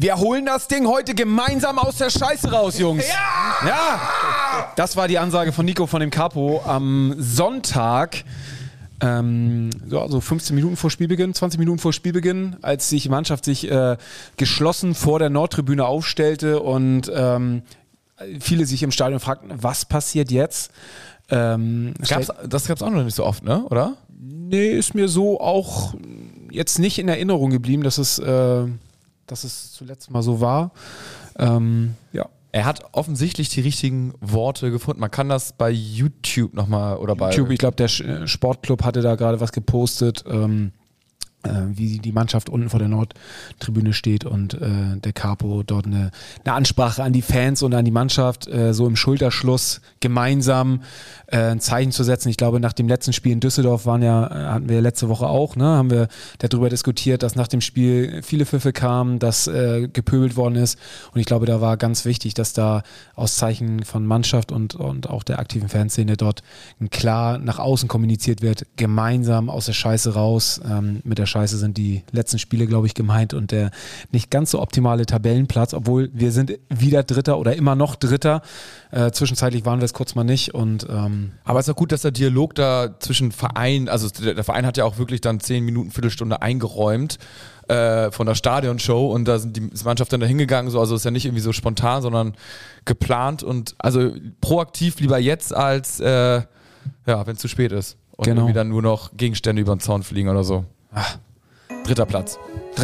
Wir holen das Ding heute gemeinsam aus der Scheiße raus, Jungs. Ja! Das war die Ansage von Nico von dem Capo am Sonntag. So 15 Minuten vor Spielbeginn, 20 Minuten vor Spielbeginn, als die Mannschaft sich geschlossen vor der Nordtribüne aufstellte und viele sich im Stadion fragten, was passiert jetzt? Das gab's auch noch nicht so oft, ne? Oder? Nee, ist mir so auch jetzt nicht in Erinnerung geblieben, dass es zuletzt mal so war. Ja. Er hat offensichtlich die richtigen Worte gefunden. Man kann das bei YouTube nochmal oder bei YouTube, ich glaube, der Sportclub hatte da gerade was gepostet, wie die Mannschaft unten vor der Nordtribüne steht und der Capo dort eine Ansprache an die Fans und an die Mannschaft, so im Schulterschluss gemeinsam ein Zeichen zu setzen. Ich glaube, nach dem letzten Spiel in Düsseldorf hatten wir letzte Woche auch, ne, haben wir darüber diskutiert, dass nach dem Spiel viele Pfiffe kamen, dass gepöbelt worden ist. Und ich glaube, da war ganz wichtig, dass da aus Zeichen von Mannschaft und auch der aktiven Fanszene dort klar nach außen kommuniziert wird, gemeinsam aus der Scheiße raus. Mit der Scheiße sind die letzten Spiele, glaube ich, gemeint und der nicht ganz so optimale Tabellenplatz, obwohl wir sind wieder Dritter oder immer noch Dritter. Zwischenzeitlich waren wir es kurz mal nicht. Aber es ist auch gut, dass der Dialog da zwischen Verein, also der Verein hat ja auch wirklich dann 10 Minuten, Viertelstunde eingeräumt von der Stadionshow und da sind die Mannschaft dann da hingegangen, also ist ja nicht irgendwie so spontan, sondern geplant und also proaktiv lieber jetzt als wenn es zu spät ist und irgendwie dann nur noch Gegenstände über den Zaun fliegen oder so. Dritter Platz.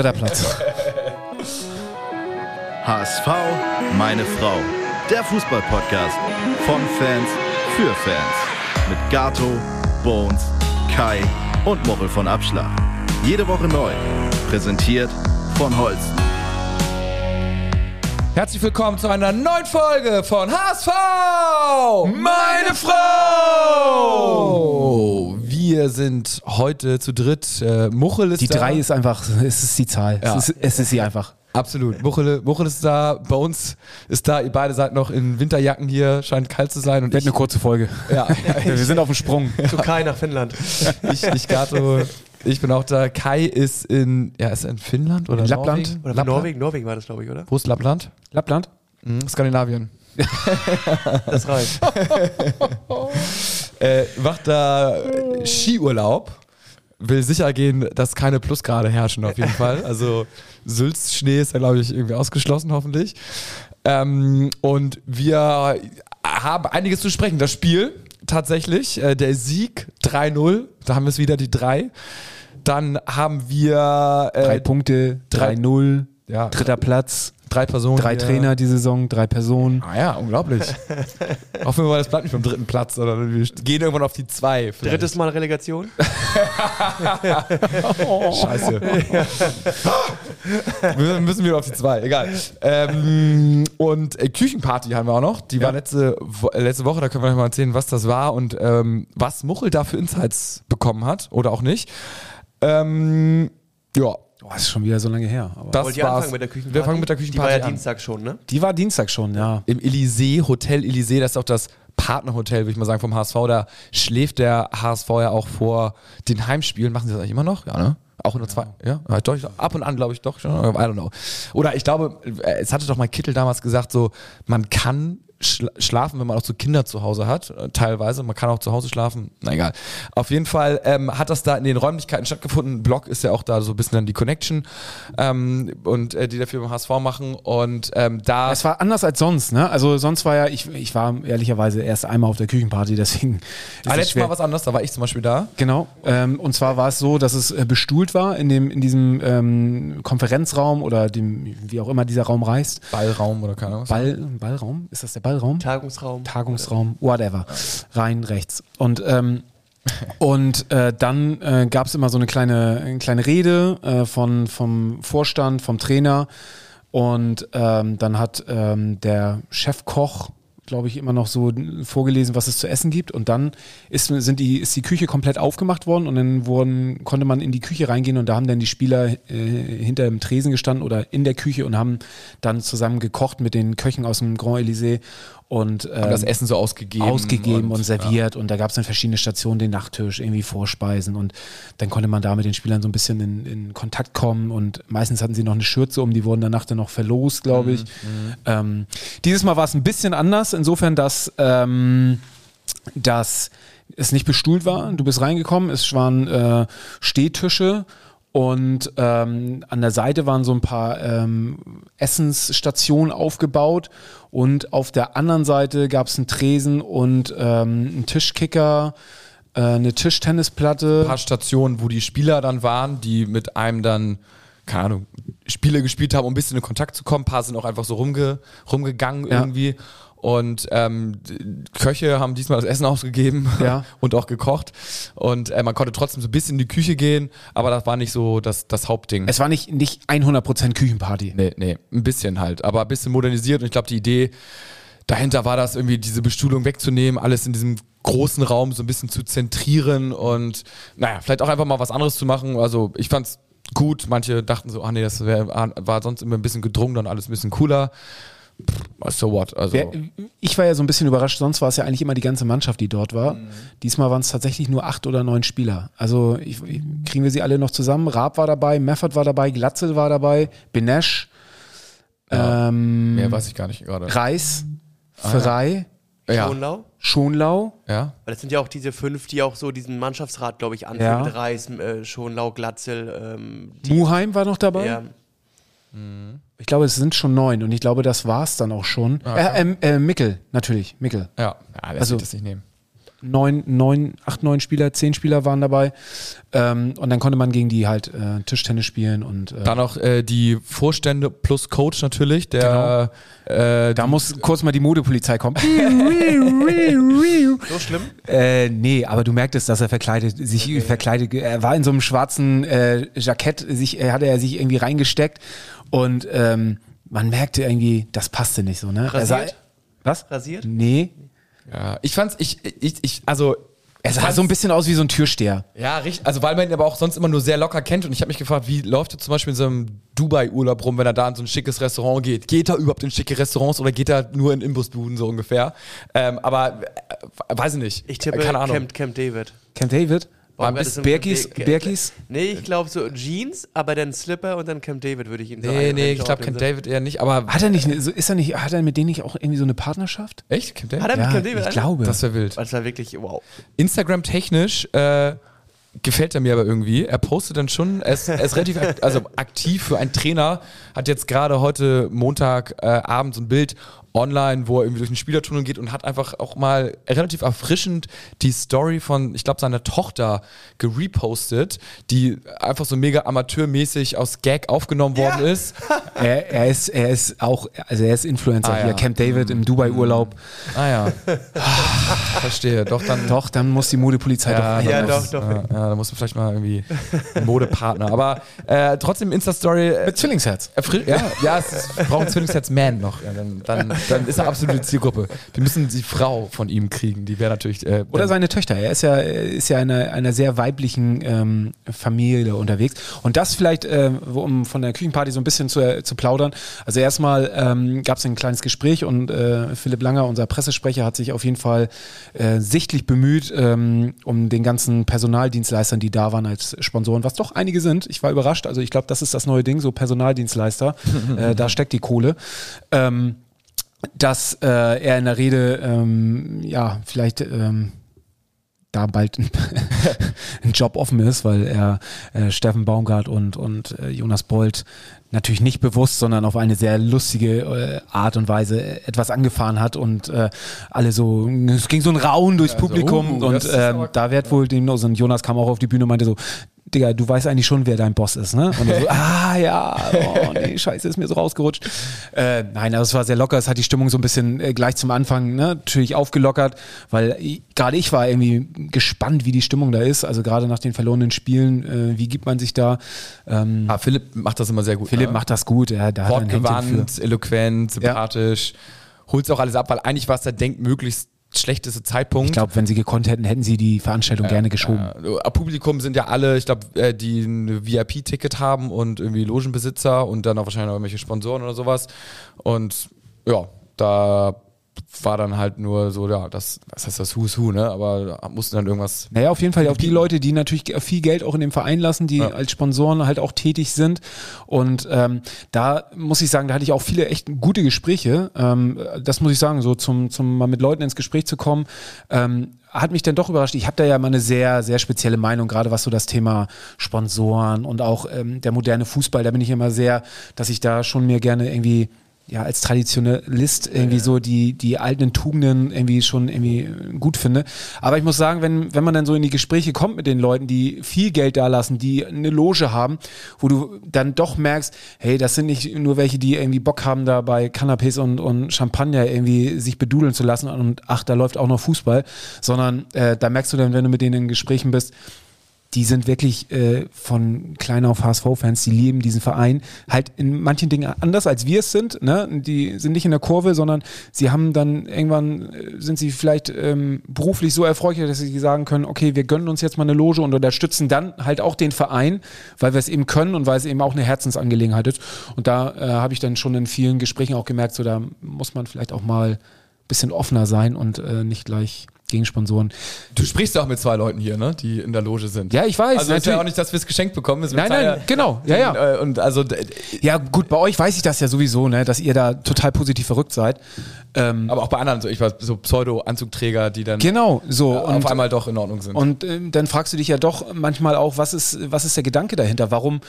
HSV, meine Frau. Der Fußball-Podcast von Fans für Fans. Mit Gato, Bones, Kai und Mochel von Abschlag. Jede Woche neu. Präsentiert von Holsten. Herzlich willkommen zu einer neuen Folge von HSV, meine Frau! Wir sind heute zu dritt. Muchel ist die da. Die 3 ist einfach, es ist die Zahl. Ja. Es ist sie einfach. Absolut. Muchel ist da, Bones ist da, ihr beide seid noch in Winterjacken hier, scheint kalt zu sein. Und wird eine kurze Folge. Ja. Wir sind auf dem Sprung. Zu Kai nach Finnland. Ich Gato, ich bin auch da. Kai ist in Finnland oder in Lappland? Oder Norwegen? Norwegen war das, glaube ich, oder? Wo ist Lappland? Lappland? Skandinavien. Das reicht. Macht da Skiurlaub. Will sicher gehen, dass keine Plusgrade herrschen auf jeden Fall. Also Sülz Schnee ist ja, glaube ich, irgendwie ausgeschlossen, hoffentlich. Und wir haben einiges zu sprechen. Das Spiel tatsächlich, der Sieg 3-0, da haben wir es wieder, die 3. Dann haben wir 3 Punkte, 3-0, ja, dritter Platz. 3 Personen. 3 Trainer die Saison, 3 Personen. Ah ja, unglaublich. Hoffen wir mal, das bleibt nicht beim dritten Platz, sondern wir gehen irgendwann auf die 2. Vielleicht. Drittes Mal Relegation? Scheiße. Wir müssen wieder auf die 2, egal. Und Küchenparty haben wir auch noch. Die war letzte Woche, da können wir euch mal erzählen, was das war und was Muchel da für Insights bekommen hat oder auch nicht. Ja. Das ist schon wieder so lange her. Aber Wollt ihr anfangen mit der Küchenparty? Wir fangen mit der Küchenparty an. Die war ja an. Dienstag schon, ne? Die war Dienstag schon, ja. Im Elysée, Hotel Elysée, das ist auch das Partnerhotel, würde ich mal sagen, vom HSV. Da schläft der HSV ja auch vor den Heimspielen. Machen sie das eigentlich immer noch? Ja, ne? Auch in der 2? Ja, doch, ab und an glaube ich doch schon. I don't know. Oder ich glaube, es hatte doch mal Kittel damals gesagt, so, man kann schlafen, wenn man auch so Kinder zu Hause hat, teilweise. Man kann auch zu Hause schlafen, na egal. Auf jeden Fall hat das da in den Räumlichkeiten stattgefunden. Block ist ja auch da so ein bisschen dann die Connection und die dafür beim HSV machen und da... Es war anders als sonst, ne? Also sonst war ja, ich war ehrlicherweise erst einmal auf der Küchenparty, deswegen... letztes Mal was anderes, da war ich zum Beispiel da. Genau, und zwar war es so, dass es bestuhlt war in diesem Konferenzraum oder dem, wie auch immer dieser Raum heißt. Ballraum oder keine Ahnung. Ballraum? Ist das der Ballraum? Tagungsraum, whatever. Rein, rechts. Und dann gab es immer so eine kleine Rede vom Vorstand, vom Trainer und dann hat der Chefkoch, glaube ich, immer noch so vorgelesen, was es zu essen gibt und dann ist die Küche komplett aufgemacht worden und dann konnte man in die Küche reingehen und da haben dann die Spieler hinter dem Tresen gestanden oder in der Küche und haben dann zusammen gekocht mit den Köchen aus dem Grand Elysée und Haben das Essen so ausgegeben und serviert und da gab es dann verschiedene Stationen, den Nachtisch, irgendwie Vorspeisen und dann konnte man da mit den Spielern so ein bisschen in Kontakt kommen und meistens hatten sie noch eine Schürze um, die wurden danach dann noch verlost, glaube ich. Dieses Mal war es ein bisschen anders, insofern, dass es nicht bestuhlt war. Du bist reingekommen, es waren Stehtische und an der Seite waren so ein paar Essensstationen aufgebaut und auf der anderen Seite gab es einen Tresen und einen Tischkicker, eine Tischtennisplatte. Ein paar Stationen, wo die Spieler dann waren, die mit einem dann, keine Ahnung, Spiele gespielt haben, um ein bisschen in Kontakt zu kommen. Ein paar sind auch einfach so rumgegangen irgendwie. Und Köche haben diesmal das Essen ausgegeben und auch gekocht. Und man konnte trotzdem so ein bisschen in die Küche gehen, aber das war nicht so das Hauptding. Es war nicht 100% Küchenparty. Nee, ein bisschen halt. Aber ein bisschen modernisiert. Und ich glaube, die Idee dahinter war das irgendwie, diese Bestuhlung wegzunehmen, alles in diesem großen Raum so ein bisschen zu zentrieren und vielleicht auch einfach mal was anderes zu machen. Also ich fand's gut. Manche dachten so, das war sonst immer ein bisschen gedrungen und alles ein bisschen cooler. So what? Also ich war ja so ein bisschen überrascht, sonst war es ja eigentlich immer die ganze Mannschaft, die dort war. Diesmal waren es tatsächlich nur 8 oder 9 Spieler. Also kriegen wir sie alle noch zusammen? Raab war dabei, Meffert war dabei, Glatzel war dabei, Benesch, mehr weiß ich gar nicht gerade. Reis, Ferrei, Schonlau. Ja. Weil das sind ja auch diese 5, die auch so diesen Mannschaftsrat, glaube ich, anführen. Mit Reis, Schonlau, Glatzel. Muheim war noch dabei. Ja. Ich glaube, es sind schon 9 und ich glaube, das war es dann auch schon. Mickel, natürlich, Mickel. Ja, das wird das nicht nehmen. 8, 9 Spieler, 10 Spieler waren dabei. Und dann konnte man gegen die halt Tischtennis spielen. Und dann noch die Vorstände plus Coach natürlich. Der, da muss kurz mal die Modepolizei kommen. So schlimm? Nee, aber du merktest, dass er verkleidet. Er war in so einem schwarzen Jackett, hatte er sich irgendwie reingesteckt und man merkte irgendwie, das passte nicht so. Ne? Rasiert? Was? Rasiert? Nee. Ja, ich fand's, er sah so ein bisschen aus wie so ein Türsteher. Ja, richtig. Also weil man ihn aber auch sonst immer nur sehr locker kennt und ich habe mich gefragt, wie läuft er zum Beispiel in so einem Dubai-Urlaub rum, wenn er da in so ein schickes Restaurant geht? Geht er überhaupt in schicke Restaurants oder geht er nur in Imbusbuden so ungefähr? Aber weiß ich nicht. Ich tippe keine Ahnung. Camp David. Camp David? War ein bisschen bisschen Berkis? Nee, ich glaube so Jeans, aber dann Slipper und dann Camp David würde ich ihn sagen. Nee, ich glaube Camp David eher nicht, aber... Hat er mit denen nicht auch irgendwie so eine Partnerschaft? Echt? Camp David? Hat er mit Camp David? Ich glaube. Das wäre wild. Das war wirklich, wow. Instagram-technisch gefällt er mir aber irgendwie. Er postet dann schon, er ist relativ aktiv für einen Trainer, hat jetzt gerade heute Montagabend so ein Bild online, wo er irgendwie durch den Spielertunnel geht und hat einfach auch mal relativ erfrischend die Story von, ich glaube, seiner Tochter gerepostet, die einfach so mega amateurmäßig aus Gag aufgenommen worden ist. Er ist Influencer hier, Camp David im Dubai-Urlaub. Verstehe. Doch, dann muss die Modepolizei doch. Da muss man vielleicht mal irgendwie einen Modepartner. Aber trotzdem Insta-Story. Mit Zwillingsherz. Es braucht ein Zwillingsherz-Man noch. Ja, dann ist er absolut die Zielgruppe. Wir müssen die Frau von ihm kriegen. Die wäre natürlich. Oder seine Töchter. Er ist ja in einer sehr weiblichen Familie unterwegs. Und das vielleicht, um von der Küchenparty so ein bisschen zu plaudern. Also erstmal gab es ein kleines Gespräch und Philipp Langer, unser Pressesprecher, hat sich auf jeden Fall sichtlich bemüht, um den ganzen Personaldienstleistern, die da waren als Sponsoren, was doch einige sind. Ich war überrascht. Also ich glaube, das ist das neue Ding, so Personaldienstleister. Da steckt die Kohle. Dass er in der Rede vielleicht da bald ein Job offen ist, weil er Steffen Baumgart und Jonas Bold natürlich nicht bewusst, sondern auf eine sehr lustige Art und Weise etwas angefahren hat und alle so, es ging so ein Raunen durchs Publikum und da wird wohl und Jonas kam auch auf die Bühne und meinte so, Digga, du weißt eigentlich schon, wer dein Boss ist, ne? Und er so, scheiße, ist mir so rausgerutscht. Nein, also es war sehr locker, es hat die Stimmung so ein bisschen gleich zum Anfang natürlich aufgelockert, weil gerade ich war irgendwie gespannt, wie die Stimmung da ist, also gerade nach den verlorenen Spielen, wie gibt man sich da? Philipp macht das immer sehr gut. Philipp macht das gut, da hat er ein Händchen für. Eloquent, sympathisch, holt auch alles ab, weil eigentlich war es der denkmöglichst schlechteste Zeitpunkt. Ich glaube, wenn sie gekonnt hätten, hätten sie die Veranstaltung gerne geschoben. Publikum sind ja alle, ich glaube, die ein VIP-Ticket haben und irgendwie Logenbesitzer und dann auch wahrscheinlich noch irgendwelche Sponsoren oder sowas. Und ja, da war dann halt nur so, ja, was heißt das Who's Who, ne? Aber da mussten dann irgendwas. Naja, auf jeden Fall auch die Leute, die natürlich viel Geld auch in dem Verein lassen, die als Sponsoren halt auch tätig sind. Und da muss ich sagen, da hatte ich auch viele echt gute Gespräche. Das muss ich sagen, so zum mal mit Leuten ins Gespräch zu kommen, hat mich dann doch überrascht. Ich habe da ja mal eine sehr, sehr spezielle Meinung, gerade was so das Thema Sponsoren und auch der moderne Fußball, da bin ich immer sehr, dass ich da schon mir gerne irgendwie als Traditionalist irgendwie so die alten Tugenden irgendwie schon irgendwie gut finde. Aber ich muss sagen, wenn man dann so in die Gespräche kommt mit den Leuten, die viel Geld da lassen, die eine Loge haben, wo du dann doch merkst, hey, das sind nicht nur welche, die irgendwie Bock haben, da bei Canapés und Champagner irgendwie sich bedudeln zu lassen und ach, da läuft auch noch Fußball, sondern da merkst du dann, wenn du mit denen in Gesprächen bist, die sind wirklich von klein auf HSV-Fans, die lieben diesen Verein, halt in manchen Dingen anders als wir es sind, ne? Die sind nicht in der Kurve, sondern sie haben dann irgendwann, sind sie vielleicht beruflich so erfolgreich, dass sie sagen können, okay, wir gönnen uns jetzt mal eine Loge und unterstützen dann halt auch den Verein, weil wir es eben können und weil es eben auch eine Herzensangelegenheit ist. Und da habe ich dann schon in vielen Gesprächen auch gemerkt, so da muss man vielleicht auch mal ein bisschen offener sein und nicht gleich gegen Sponsoren. Du sprichst auch mit 2 Leuten hier, ne, die in der Loge sind. Ja, ich weiß. Also ist ja auch nicht, dass wir es geschenkt bekommen. Nein, genau. Ja. Und also ja, gut, bei euch weiß ich das ja sowieso, ne, dass ihr da total positiv verrückt seid. Aber auch bei anderen, so Pseudo-Anzugträger, die dann genau, so auf einmal doch in Ordnung sind. Und dann fragst du dich ja doch manchmal auch, was ist der Gedanke dahinter? Warum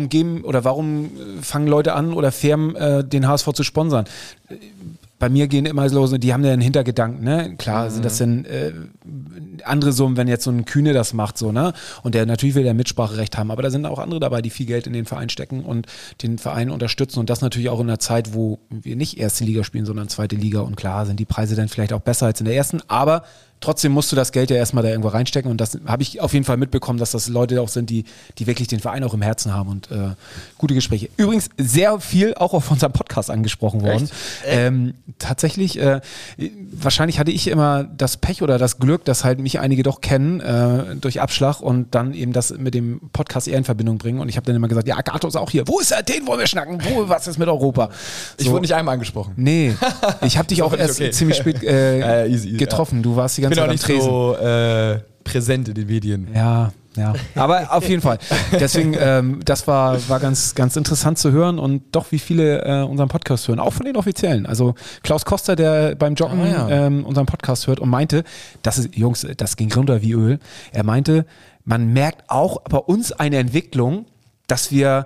fangen Leute an oder Firmen den HSV zu sponsern? Bei mir gehen immer so, die haben ja einen Hintergedanken, ne? Klar sind das dann andere Summen, wenn jetzt so ein Kühne das macht, so, ne? Und der natürlich will der Mitspracherecht haben, aber da sind auch andere dabei, die viel Geld in den Verein stecken und den Verein unterstützen und das natürlich auch in einer Zeit, wo wir nicht erste Liga spielen, sondern zweite Liga und klar sind die Preise dann vielleicht auch besser als in der ersten, aber trotzdem musst du das Geld ja erstmal da irgendwo reinstecken und das habe ich auf jeden Fall mitbekommen, dass das Leute auch sind, die wirklich den Verein auch im Herzen haben und gute Gespräche. Übrigens sehr viel auch auf unserem Podcast angesprochen worden. Tatsächlich, wahrscheinlich hatte ich immer das Pech oder das Glück, dass halt mich einige doch kennen durch Abschlag und dann eben das mit dem Podcast eher in Verbindung bringen und ich habe dann immer gesagt, ja, Gato ist auch hier. Wo ist er? Den wollen wir schnacken. Was ist mit Europa? So. Ich wurde nicht einmal angesprochen. Nee, ich habe dich auch erst ziemlich spät easy, getroffen. Du warst die ganze Zeit am Tresen. Ich bin auch nicht so präsent in den Medien. Ja, aber auf jeden Fall. Deswegen, das war ganz, ganz interessant zu hören und doch, wie viele unseren Podcast hören, auch von den Offiziellen. Also Klaus Koster, der beim Joggen unseren Podcast hört und meinte, Jungs, das ging runter wie Öl. Er meinte, man merkt auch bei uns eine Entwicklung, dass wir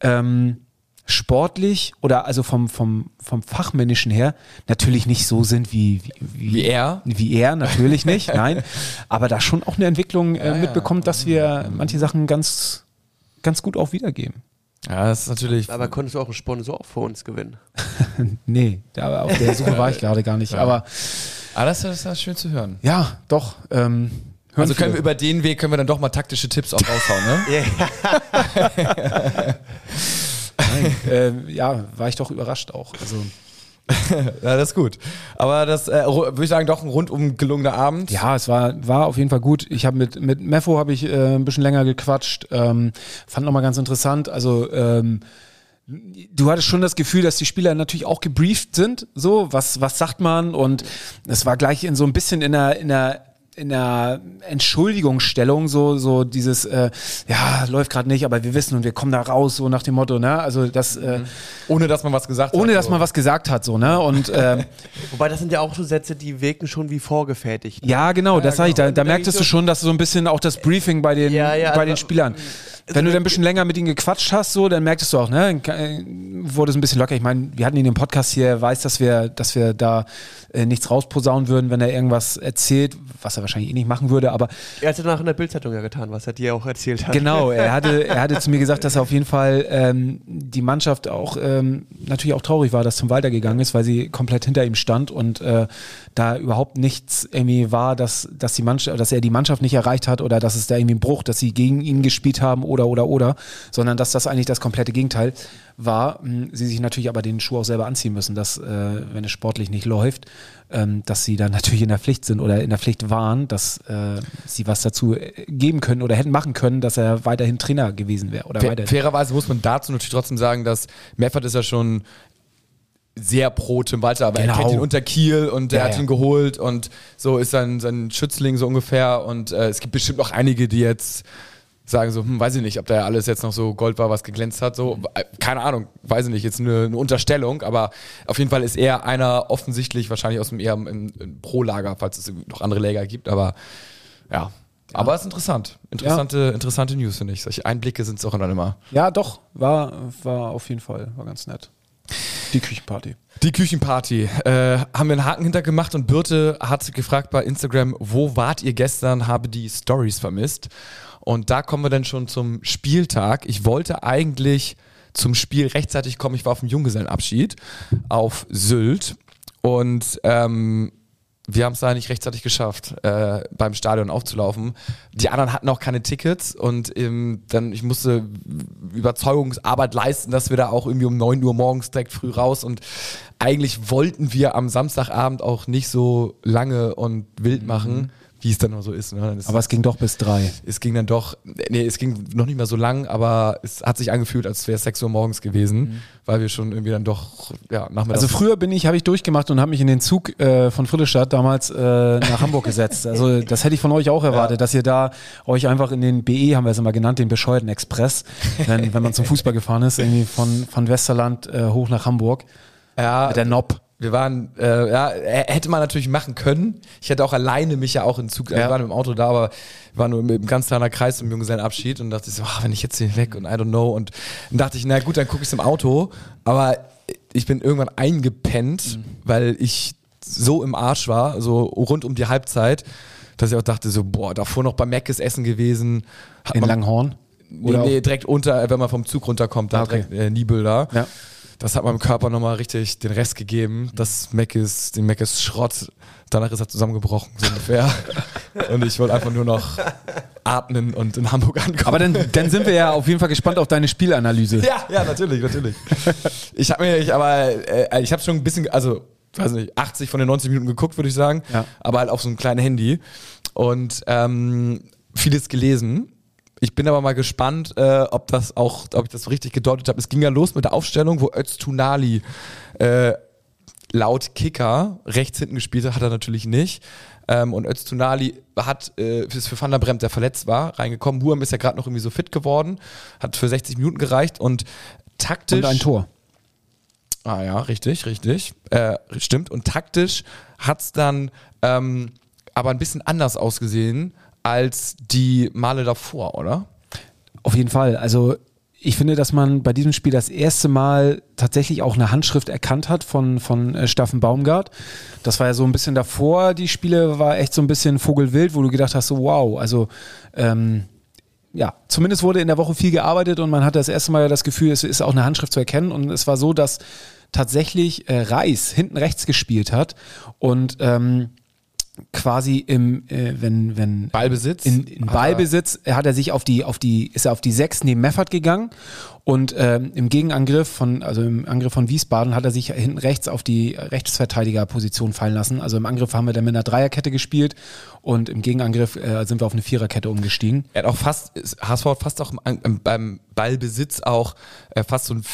sportlich oder also vom Fachmännischen her natürlich nicht so sind wie er. Wie er, natürlich nicht, nein. Aber da schon auch eine Entwicklung mitbekommt, dass wir manche Sachen ganz, ganz gut auch wiedergeben. Ja, das ist natürlich. Aber konntest du auch einen Sponsor für uns gewinnen? Nee, auf der Suche war ich gerade gar nicht. Aber das ist schön zu hören. Ja, doch. Also können wir über den Weg dann doch mal taktische Tipps auch raushauen, ne? Nein, war ich doch überrascht auch. Also. Ja, das ist gut. Aber das würde ich sagen, doch ein rundum gelungener Abend. Ja, es war auf jeden Fall gut. Ich habe mit Meffo habe ich ein bisschen länger gequatscht. Fand nochmal ganz interessant. Also du hattest schon das Gefühl, dass die Spieler natürlich auch gebrieft sind. So, was sagt man? Und es war gleich in so ein bisschen in einer Entschuldigungsstellung, so dieses, läuft gerade nicht, aber wir wissen und wir kommen da raus, so nach dem Motto, ne? Also das ohne dass man was gesagt hat. Ohne dass man was gesagt hat, so, ne? Und wobei das sind ja auch so Sätze, die wirken schon wie vorgefertigt. Ja, genau, das sag ich. Da merktest du schon, dass so ein bisschen auch das Briefing bei den Spielern. Wenn du dann ein bisschen länger mit ihnen gequatscht hast, so, dann merktest du auch, ne, wurde es ein bisschen locker. Ich meine, wir hatten ihn im Podcast hier, er weiß, dass wir da nichts rausposaunen würden, wenn er irgendwas erzählt, was er wahrscheinlich eh nicht machen würde, aber... Er hat danach in der Bildzeitung ja getan, was er dir auch erzählt hat. Genau, er hatte zu mir gesagt, dass er auf jeden Fall die Mannschaft auch natürlich auch traurig war, dass Tim Walter gegangen ist, weil sie komplett hinter ihm stand und da überhaupt nichts irgendwie war, dass er die Mannschaft nicht erreicht hat oder dass es da irgendwie einen Bruch, dass sie gegen ihn gespielt haben oder, sondern dass das eigentlich das komplette Gegenteil war. Sie sich natürlich aber den Schuh auch selber anziehen müssen, dass, wenn es sportlich nicht läuft, dass sie dann natürlich in der Pflicht sind oder in der Pflicht waren, dass sie was dazu geben können oder hätten machen können, dass er weiterhin Trainer gewesen wäre. Fairerweise muss man dazu natürlich trotzdem sagen, dass Meffert ist ja schon sehr pro Tim Walter, aber Genau. er kennt ihn unter Kiel und der Ja, hat ja. ihn geholt und so ist sein Schützling so ungefähr und es gibt bestimmt noch einige, die jetzt sagen so, weiß ich nicht, ob da alles jetzt noch so Gold war, was geglänzt hat, so, keine Ahnung, weiß ich nicht, jetzt eine Unterstellung, aber auf jeden Fall ist er einer offensichtlich wahrscheinlich aus dem eher im Pro-Lager, falls es noch andere Lager gibt, aber ja. Aber es ist interessant. Interessante News, finde ich. Solche Einblicke sind es auch dann immer. Ja, doch, war auf jeden Fall, war ganz nett. Die Küchenparty. Die Küchenparty. Haben wir einen Haken hintergemacht und Birte hat gefragt bei Instagram, wo wart ihr gestern, habe die Stories vermisst. Und da kommen wir dann schon zum Spieltag. Ich wollte eigentlich zum Spiel rechtzeitig kommen. Ich war auf dem Junggesellenabschied auf Sylt und wir haben es da nicht rechtzeitig geschafft, beim Stadion aufzulaufen. Die anderen hatten auch keine Tickets und ich musste Überzeugungsarbeit leisten, dass wir da auch irgendwie um 9 Uhr morgens direkt früh raus und eigentlich wollten wir am Samstagabend auch nicht so lange und wild machen, wie es dann nur so ist. Ne? Aber es ging doch bis 3. Es ging dann doch, es ging noch nicht mehr so lang, aber es hat sich angefühlt, als wäre es 6 Uhr morgens gewesen, weil wir schon irgendwie dann doch, nachmittags. Also früher habe ich durchgemacht und habe mich in den Zug von Friedrichstadt damals nach Hamburg gesetzt. Also das hätte ich von euch auch erwartet, dass ihr da euch einfach in den BE, haben wir es immer genannt, den bescheuerten Express, wenn man zum Fußball gefahren ist, irgendwie von Westerland hoch nach Hamburg. Ja, Mit der Nob. wir waren, hätte man natürlich machen können. Ich hätte auch alleine mich ja auch in Zug, wir waren im Auto da, aber wir waren nur im ganz kleiner Kreis im Junggesellenabschied und dachte ich so, wenn ich jetzt hier weg und I don't know und dann dachte ich, na gut, dann gucke ich es im Auto, aber ich bin irgendwann eingepennt, weil ich so im Arsch war, so rund um die Halbzeit, dass ich auch dachte so, davor noch bei Mc's essen gewesen. In Langhorn? Nee, direkt unter, wenn man vom Zug runterkommt, da direkt Nibel da. Ja. Das hat meinem Körper nochmal richtig den Rest gegeben. Den Mc's Schrott, danach ist er zusammengebrochen, so ungefähr. Und ich wollte einfach nur noch atmen und in Hamburg ankommen. Aber dann sind wir ja auf jeden Fall gespannt auf deine Spielanalyse. Ja, natürlich. Ich habe schon ein bisschen, also, weiß nicht, 80 von den 90 Minuten geguckt, würde ich sagen. Ja. Aber halt auf so einem kleinen Handy. Und vieles gelesen. Ich bin aber mal gespannt, ob ich das so richtig gedeutet habe. Es ging ja los mit der Aufstellung, wo Öztunali laut Kicker rechts hinten gespielt hat er natürlich nicht. Und Öztunali ist für Van der Bremt, der verletzt war, reingekommen. Huam ist ja gerade noch irgendwie so fit geworden, hat für 60 Minuten gereicht und taktisch... Und ein Tor. Ah ja, richtig. Stimmt. Und taktisch hat es dann aber ein bisschen anders ausgesehen als die Male davor, oder? Auf jeden Fall. Also ich finde, dass man bei diesem Spiel das erste Mal tatsächlich auch eine Handschrift erkannt hat von Steffen Baumgart. Das war ja so ein bisschen davor, die Spiele war echt so ein bisschen vogelwild, wo du gedacht hast, so wow, also zumindest wurde in der Woche viel gearbeitet und man hatte das erste Mal das Gefühl, es ist auch eine Handschrift zu erkennen und es war so, dass tatsächlich Reis hinten rechts gespielt hat und quasi wenn Ballbesitz? In Ballbesitz ist er auf die 6 neben Meffert gegangen und im Angriff von Wiesbaden hat er sich hinten rechts auf die Rechtsverteidigerposition fallen lassen. Also im Angriff haben wir dann mit einer Dreierkette gespielt und im Gegenangriff sind wir auf eine Viererkette umgestiegen. Er hat auch HSV hat fast auch beim Ballbesitz auch fast so ein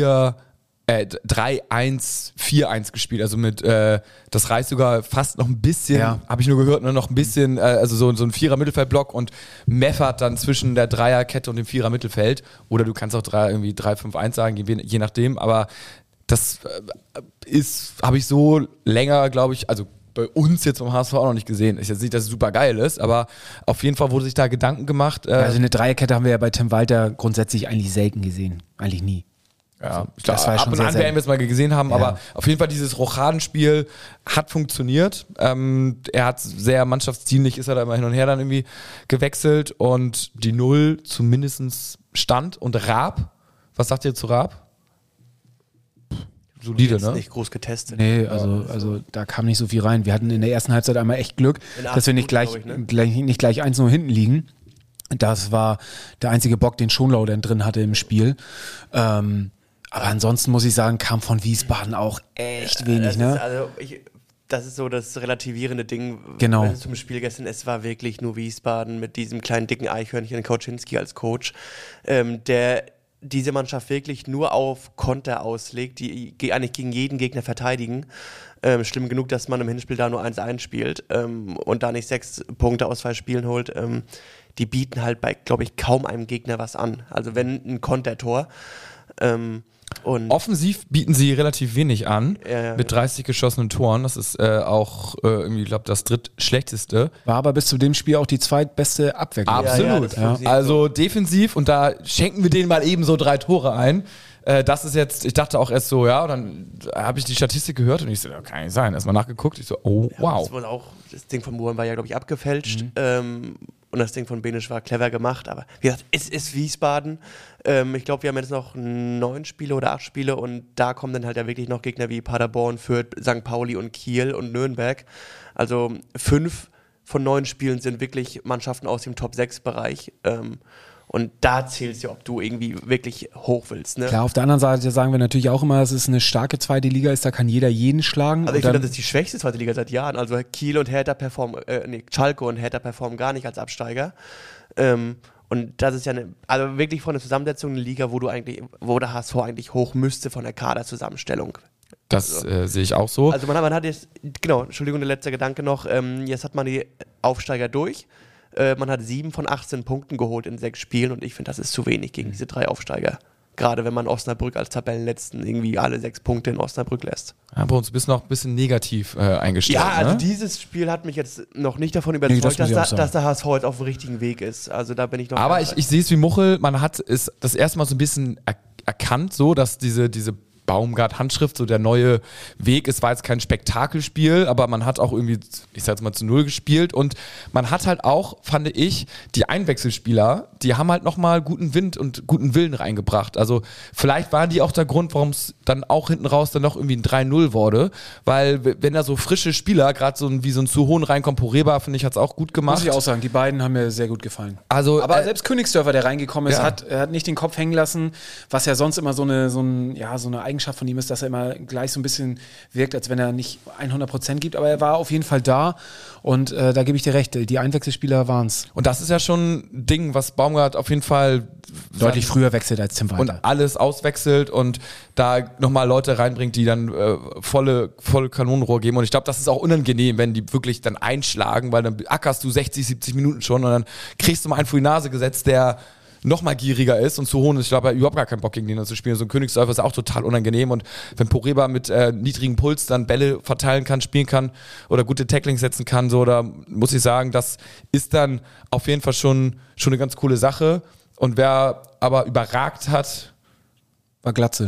3-1-4-1 gespielt, also mit das reicht sogar fast noch ein bisschen, habe ich nur gehört, noch ein bisschen, also so ein Vierer-Mittelfeldblock und Meffert dann zwischen der Dreierkette und dem Vierer-Mittelfeld oder du kannst auch 3-5-1 sagen, je nachdem, aber das habe ich so länger, glaube ich, also bei uns jetzt vom HSV auch noch nicht gesehen. Ist jetzt nicht, dass es super geil ist, aber auf jeden Fall wurde sich da Gedanken gemacht. Also eine Dreierkette haben wir ja bei Tim Walter grundsätzlich eigentlich selten gesehen, eigentlich nie. Ja, das war ja ab schon und sehr, an sehr- werden wir es mal gesehen haben, aber auf jeden Fall dieses Rochadenspiel hat funktioniert. Er hat sehr mannschaftsdienlich, ist er da immer hin und her dann irgendwie gewechselt und die 0 zumindest stand. Und Raab, was sagt ihr zu Raab? Solide, Jetzt ne? nicht groß getestet. Nee, also da kam nicht so viel rein. Wir hatten in der ersten Halbzeit einmal echt Glück, In 8 dass wir nicht Minuten, glaub ich, nicht gleich 1-0 hinten liegen. Das war der einzige Bock, den Schonlau dann drin hatte im Spiel. Aber ansonsten muss ich sagen, kam von Wiesbaden auch echt wenig. Ne? Das ist so das relativierende Ding Genau. zum Spiel gestern. Es war wirklich nur Wiesbaden mit diesem kleinen dicken Eichhörnchen Kauczynski als Coach, der diese Mannschaft wirklich nur auf Konter auslegt, die eigentlich gegen jeden Gegner verteidigen. Schlimm genug, dass man im Hinspiel da nur 1-1 spielt und da nicht 6 Punkte aus 2 Spielen holt. Die bieten halt bei, glaube ich, kaum einem Gegner was an. Also wenn ein Kontertor. Und offensiv bieten sie relativ wenig an, Ja. mit 30 geschossenen Toren. Das ist auch irgendwie, ich glaube, das drittschlechteste. War aber bis zu dem Spiel auch die zweitbeste Abwehr. Absolut. das funktioniert Also defensiv, und da schenken wir denen mal eben so 3 Tore ein. Das ist jetzt, ich dachte auch erst so, ja, und dann habe ich die Statistik gehört und ich so, kann nicht sein. Erstmal nachgeguckt, ich so, oh, wow. Das Ding von Muren war ja, glaube ich, abgefälscht. Und das Ding von Benisch war clever gemacht. Aber wie gesagt, es ist Wiesbaden. Ich glaube, wir haben jetzt noch 9 Spiele oder 8 Spiele und da kommen dann halt ja wirklich noch Gegner wie Paderborn, Fürth, St. Pauli und Kiel und Nürnberg. Also 5 von 9 Spielen sind wirklich Mannschaften aus dem Top-6-Bereich. Und da zählt es ja, ob du irgendwie wirklich hoch willst. Ne? Klar, auf der anderen Seite sagen wir natürlich auch immer, dass es eine starke zweite Liga ist, da kann jeder jeden schlagen. Also ich finde, das ist die schwächste zweite Liga seit Jahren. Also Kiel und Hertha Schalke und Hertha performen gar nicht als Absteiger. Und das ist ja also wirklich von der Zusammensetzung eine Liga, wo der HSV eigentlich hoch müsste von der Kaderzusammenstellung. Das sehe ich auch so. Also man hat jetzt, genau, Entschuldigung, der letzte Gedanke noch, jetzt hat man die Aufsteiger durch. Man hat 7 von 18 Punkten geholt in 6 Spielen und ich finde, das ist zu wenig gegen diese 3 Aufsteiger. Gerade wenn man Osnabrück als Tabellenletzten irgendwie alle 6 Punkte in Osnabrück lässt. Ja, bei uns bist du noch ein bisschen negativ eingestellt. Ja, also ne? Dieses Spiel hat mich jetzt noch nicht davon überzeugt, dass der HSV jetzt auf dem richtigen Weg ist. Also da bin ich noch. Aber ich sehe es wie Muchel, man hat es das erste Mal so ein bisschen erkannt, so, dass diese Baumgart-Handschrift so der neue Weg ist. War jetzt kein Spektakelspiel, aber man hat auch irgendwie, ich sag jetzt mal, zu 0 gespielt und man hat halt auch, fand ich, die Einwechselspieler, die haben halt nochmal guten Wind und guten Willen reingebracht. Also vielleicht waren die auch der Grund, warum es dann auch hinten raus dann noch irgendwie ein 3-0 wurde, weil wenn da so frische Spieler, gerade so wie so ein Zu Hohn reinkommt, Poreba, finde ich, hat es auch gut gemacht. Muss ich auch sagen, die beiden haben mir sehr gut gefallen. Also, aber selbst Königsdörfer, der reingekommen ist, ja. hat nicht den Kopf hängen lassen, was ja sonst immer so eine Eigenschaft von ihm ist, dass er immer gleich so ein bisschen wirkt, als wenn er nicht 100% gibt, aber er war auf jeden Fall da und da gebe ich dir recht, die Einwechselspieler waren es. Und das ist ja schon ein Ding, was Baumgart auf jeden Fall deutlich früher wechselt als Tim Walter. Und alles auswechselt und da nochmal Leute reinbringt, die dann volle Kanonenrohr geben. Und ich glaube, das ist auch unangenehm, wenn die wirklich dann einschlagen, weil dann ackerst du 60, 70 Minuten schon und dann kriegst du mal einen vor die Nase gesetzt, der noch mal gieriger ist und zu hohen ist. Ich glaube, er hat überhaupt gar keinen Bock gegen den zu spielen. So ein Königsdörfer ist auch total unangenehm und wenn Poreba mit niedrigem Puls dann Bälle verteilen kann, spielen kann oder gute Tacklings setzen kann, so, da muss ich sagen, das ist dann auf jeden Fall schon eine ganz coole Sache. Und wer aber überragt hat, war Glatzel.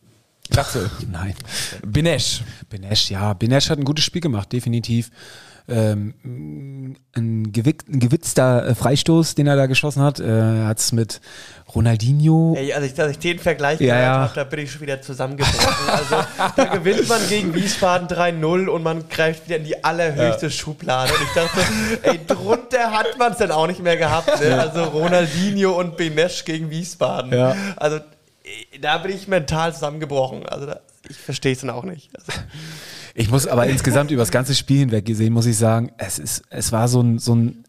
Nein. Benesch, ja. Benesch hat ein gutes Spiel gemacht, definitiv. Ein gewitzter Freistoß, den er da geschossen hat. Er hat es mit Ronaldinho. Ey, als ich den Vergleich gehört habe, da bin ich schon wieder zusammengebrochen. Also da gewinnt man gegen Wiesbaden 3-0 und man greift wieder in die allerhöchste Schublade. Und ich dachte, ey, drunter hat man es dann auch nicht mehr gehabt. Ne? Also Ronaldinho und Benesch gegen Wiesbaden. Ja. Also da bin ich mental zusammengebrochen. Also ich verstehe es dann auch nicht. Also. Ich muss aber insgesamt über das ganze Spiel hinweg gesehen, muss ich sagen, es war so ein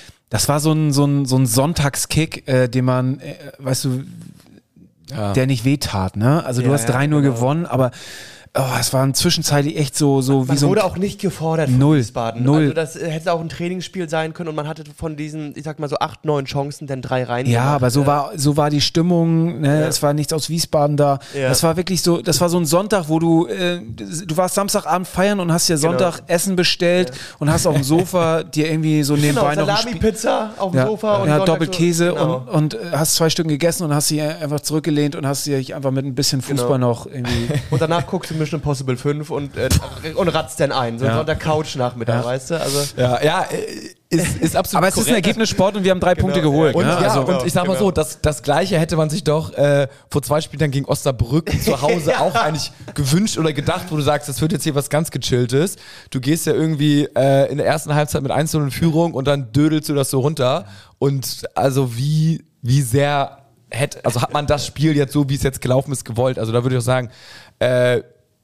Sonntagskick, den man, weißt du, der nicht wehtat, ne? Also du hast 3-0 gewonnen, aber es war zwischenzeitlich echt so man wie so. Man wurde auch nicht gefordert von Wiesbaden. Also das hätte auch ein Trainingsspiel sein können und man hatte von diesen, ich sag mal so 8, 9 Chancen, dann 3 rein. Ja, aber so war die Stimmung, ne? Es war nichts aus Wiesbaden da. Ja. Das war wirklich so, das war so ein Sonntag, wo du warst Samstagabend feiern und hast dir Sonntag Essen bestellt und hast auf dem Sofa dir irgendwie so nebenbei noch Salami-Pizza auf dem Sofa und Doppelkäse und hast 2 Stück gegessen und hast dich einfach zurückgelehnt und hast dich einfach mit ein bisschen Fußball noch irgendwie. Und danach guckst du Mission Impossible 5 und ratzt dann ein. So auf der Couch-Nachmittag, weißt du? Also ist absolut aber es ist ein Ergebnissport und wir haben 3 Punkte geholt. Und, ne? Und ich sag mal so, das Gleiche hätte man sich doch vor 2 Spielen gegen Osnabrück zu Hause auch eigentlich gewünscht oder gedacht, wo du sagst, das wird jetzt hier was ganz Gechilltes. Du gehst ja irgendwie in der ersten Halbzeit mit 1-0 in Führung und dann dödelst du das so runter. Und also wie sehr hat man das Spiel jetzt so, wie es jetzt gelaufen ist, gewollt? Also da würde ich auch sagen,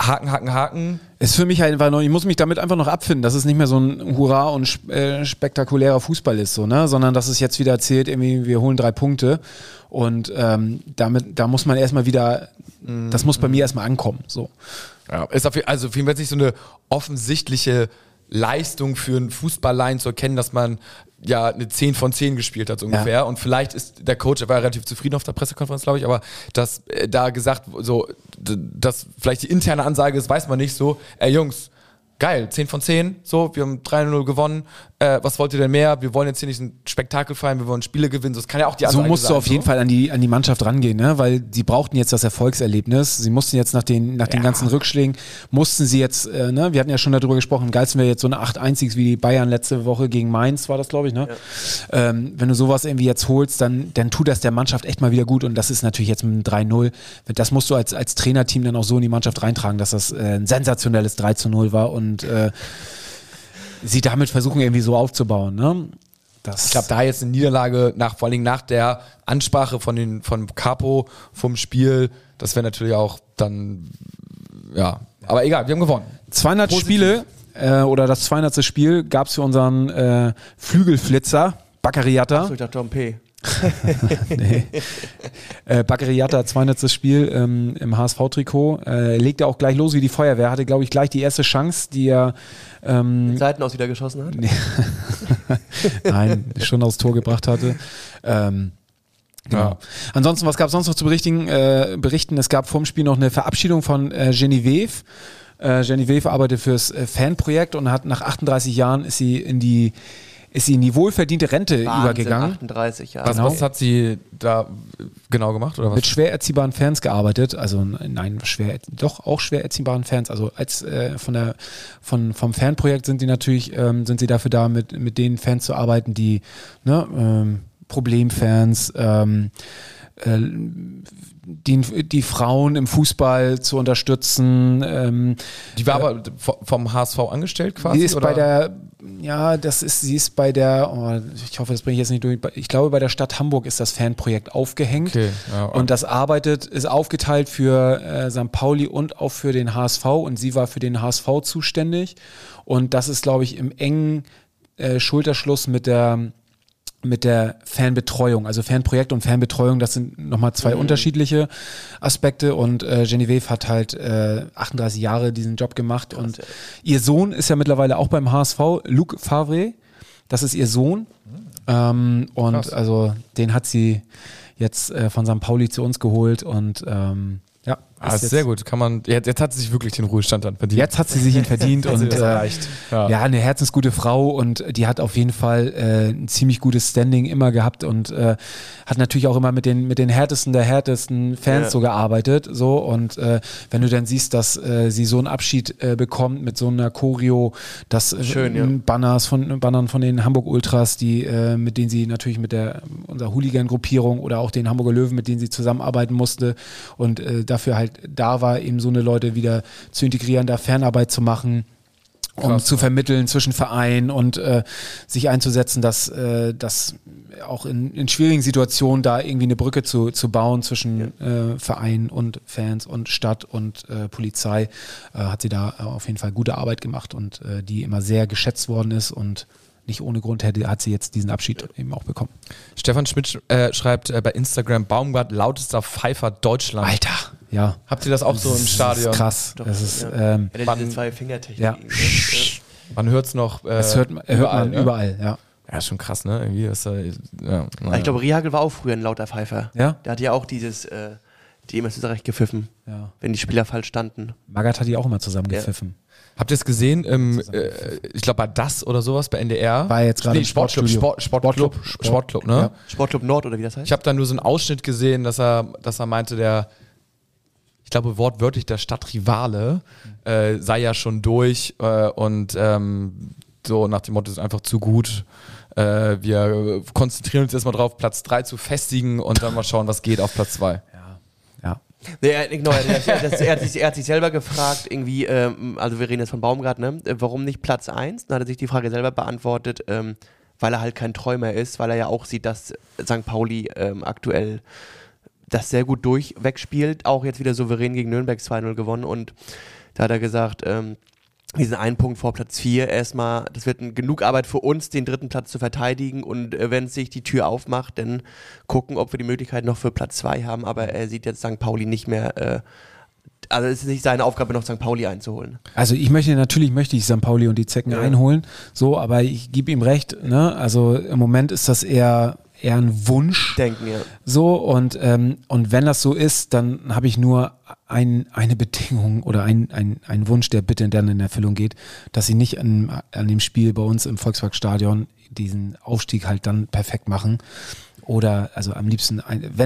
Haken. Ist für mich halt einfach noch, ich muss mich damit einfach noch abfinden, dass es nicht mehr so ein Hurra und spektakulärer Fußball ist, so, ne? Sondern dass es jetzt wieder zählt, irgendwie, wir holen 3 Punkte und da muss man erstmal wieder, das muss bei mir erstmal ankommen. So. Ja, ist auf jeden Fall nicht so eine offensichtliche Leistung für einen Fußballlein zu erkennen, dass man ja eine 10 von 10 gespielt hat, so ungefähr. Ja. Und vielleicht ist der Coach, er war relativ zufrieden auf der Pressekonferenz, glaube ich, aber dass da gesagt, so, dass vielleicht die interne Ansage ist, weiß man nicht, so, Jungs, geil, 10 von 10, so, wir haben 3-0 gewonnen, was wollt ihr denn mehr? Wir wollen jetzt hier nicht ein Spektakel feiern, wir wollen Spiele gewinnen, das kann ja auch die Ansage sein. So musst du auf jeden Fall an die Mannschaft rangehen, ne? Weil sie brauchten jetzt das Erfolgserlebnis, sie mussten jetzt nach den ganzen Rückschlägen, mussten sie jetzt, ne? Wir hatten ja schon darüber gesprochen, geilsten wäre jetzt so eine 8-1 wie die Bayern letzte Woche gegen Mainz, war das, glaube ich, ne? Ja. Wenn du sowas irgendwie jetzt holst, dann tut das der Mannschaft echt mal wieder gut und das ist natürlich jetzt mit einem 3-0, das musst du als Trainerteam dann auch so in die Mannschaft reintragen, dass das ein sensationelles 3-0 war und sie damit versuchen irgendwie so aufzubauen. Ne? Ich glaube, da jetzt eine Niederlage, vor allen Dingen nach der Ansprache von Capo vom Spiel, das wäre natürlich auch dann, ja, aber egal, wir haben gewonnen. 200 Spiele oder das 200. Spiel gab es für unseren Flügelflitzer, Bakary-Jatta. Achso, ich dachte Tom P. Nee. Bakary-Jatta, 200. Spiel im HSV-Trikot, legte auch gleich los wie die Feuerwehr, hatte glaube ich gleich die erste Chance, die er mit Seiten aus wieder geschossen hat? Nein, schon aufs Tor gebracht hatte. Genau. Ja. Ansonsten, was gab es sonst noch zu berichten? Es gab vor dem Spiel noch eine Verabschiedung von Genevieve. Genevieve arbeitet fürs Fanprojekt und hat nach 38 Jahren ist sie in die wohlverdiente Rente übergegangen. 38 Jahre. Was hat sie da genau gemacht? Oder was? Mit schwer erziehbaren Fans gearbeitet. Also nein, auch schwer erziehbaren Fans. Also als vom Fanprojekt sind sie natürlich sind sie dafür da, mit den Fans zu arbeiten, die Problemfans, die Frauen im Fußball zu unterstützen. Die war aber vom HSV angestellt quasi? Sie ist sie ist bei der, ich hoffe, das bringe ich jetzt nicht durch, ich glaube, bei der Stadt Hamburg ist das Fanprojekt aufgehängt. Okay, ja. Und das ist aufgeteilt für St. Pauli und auch für den HSV und sie war für den HSV zuständig und das ist, glaube ich, im engen Schulterschluss mit der Fanbetreuung, also Fanprojekt und Fanbetreuung, das sind nochmal 2 unterschiedliche Aspekte und Genevieve hat halt 38 Jahre diesen Job gemacht. Krass, und ihr Sohn ist ja mittlerweile auch beim HSV, Luc Favre, das ist ihr Sohn und also den hat sie jetzt von St. Pauli zu uns geholt und ja. Ist sehr gut. Jetzt hat sie sich wirklich den Ruhestand dann verdient. Jetzt hat sie sich ihn verdient und eine herzensgute Frau und die hat auf jeden Fall ein ziemlich gutes Standing immer gehabt und hat natürlich auch immer mit den härtesten der härtesten Fans so gearbeitet. So und wenn du dann siehst, dass sie so einen Abschied bekommt mit so einer Choreo, dass Bannern von den Hamburg Ultras, mit denen sie natürlich unserer Hooligan-Gruppierung oder auch den Hamburger Löwen, mit denen sie zusammenarbeiten musste und dafür halt da war, eben so eine Leute wieder zu integrieren, da Fanarbeit zu machen, um zu vermitteln zwischen Verein und sich einzusetzen, dass auch in schwierigen Situationen da irgendwie eine Brücke zu bauen zwischen Verein und Fans und Stadt und Polizei, hat sie da auf jeden Fall gute Arbeit gemacht und die immer sehr geschätzt worden ist und nicht ohne Grund hat sie jetzt diesen Abschied eben auch bekommen. Stefan Schmidt schreibt bei Instagram, Baumgart, lautester Pfeifer Deutschland. Alter, ja. Habt ihr das auch so im Stadion? Das ist krass. Doch, das ist, diese 2 Fingertechniken. Ja. Man hört es noch hört man überall, ja. Ja, schon krass, ne? Irgendwie ist Ich glaube, Rihagel war auch früher ein lauter Pfeifer. Ja? Der hat ja auch die immer zurecht gepfiffen, wenn die Spieler falsch standen. Magath hat die auch immer zusammen gepfiffen. Habt ihr es gesehen? Ich glaube, bei das oder sowas bei NDR. War jetzt gerade Sportclub, ne? Ja. Sportclub Nord oder wie das heißt? Ich habe da nur so einen Ausschnitt gesehen, dass er meinte, ich glaube wortwörtlich der Stadtrivale sei ja schon durch und so nach dem Motto, ist einfach zu gut. Wir konzentrieren uns erstmal drauf, Platz 3 zu festigen und dann mal schauen, was geht auf Platz 2. Ja. Nee, er hat sich selber gefragt, irgendwie, also wir reden jetzt von Baumgart, ne? Warum nicht Platz 1? Dann hat er sich die Frage selber beantwortet, weil er halt kein Träumer ist, weil er ja auch sieht, dass St. Pauli aktuell das sehr gut wegspielt, auch jetzt wieder souverän gegen Nürnberg 2-0 gewonnen und Da hat er gesagt, wir sind einen Punkt vor Platz 4 erstmal. Das wird genug Arbeit für uns, den 3. Platz zu verteidigen. Und wenn sich die Tür aufmacht, dann gucken, ob wir die Möglichkeit noch für Platz 2 haben. Aber er sieht jetzt St. Pauli nicht mehr. Also es ist nicht seine Aufgabe, noch St. Pauli einzuholen. Also natürlich möchte ich St. Pauli und die Zecken einholen. So, aber ich gebe ihm recht. Ne? Also im Moment ist das eher ein Wunsch. Denken, ja. So, und wenn das so ist, dann habe ich nur eine Bedingung oder einen Wunsch, der bitte dann in Erfüllung geht, dass sie nicht an dem Spiel bei uns im Volksparkstadion diesen Aufstieg halt dann perfekt machen. Oder also am liebsten,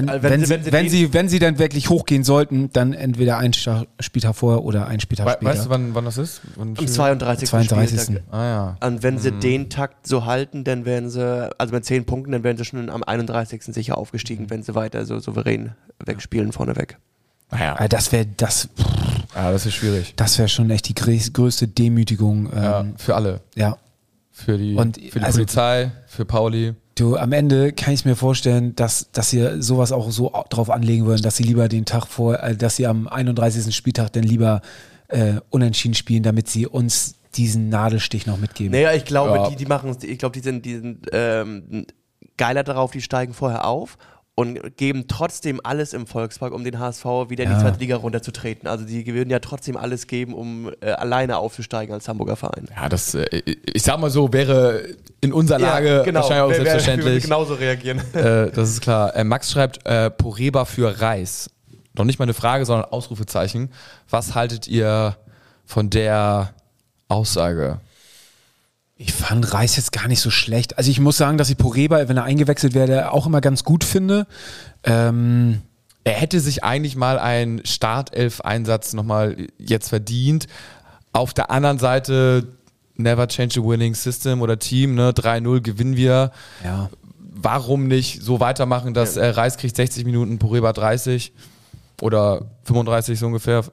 wenn sie dann wirklich hochgehen sollten, dann entweder ein Spieltag vorher oder ein Spieltag später. Weißt du, wann das ist? Am 32. Spieltag. Ah ja. Und wenn sie den Takt so halten, dann werden sie, also mit 10 Punkten, dann werden sie schon am 31. sicher aufgestiegen, wenn sie weiter so souverän wegspielen vorneweg. Ja. Das wäre das ist schwierig. Das wäre schon echt die größte Demütigung. Für alle. Ja. Für die Polizei, für Pauli. Du, am Ende kann ich es mir vorstellen, dass sie sowas auch so drauf anlegen würden, dass sie lieber den Tag dass sie am 31. Spieltag dann lieber unentschieden spielen, damit sie uns diesen Nadelstich noch mitgeben. Naja, ich glaube, die machen es, ich glaube, die sind geiler darauf, die steigen vorher auf und geben trotzdem alles im Volkspark, um den HSV wieder in die 2. Liga runterzutreten. Also die würden ja trotzdem alles geben, um alleine aufzusteigen als Hamburger Verein. Ja, das, ich sag mal so, wäre in unserer Lage wahrscheinlich auch selbstverständlich. Wir würden genauso reagieren. Das ist klar. Max schreibt, Poreba für Reis. Noch nicht mal eine Frage, sondern Ausrufezeichen. Was haltet ihr von der Aussage? Ich fand Reis jetzt gar nicht so schlecht. Also ich muss sagen, dass ich Poreba, wenn er eingewechselt werde, auch immer ganz gut finde. Er hätte sich eigentlich mal einen Startelf-Einsatz nochmal jetzt verdient. Auf der anderen Seite, never change a winning system oder Team, ne? 3-0 gewinnen wir. Ja. Warum nicht so weitermachen, dass Reis kriegt 60 Minuten, Poreba 30 oder 35 so ungefähr.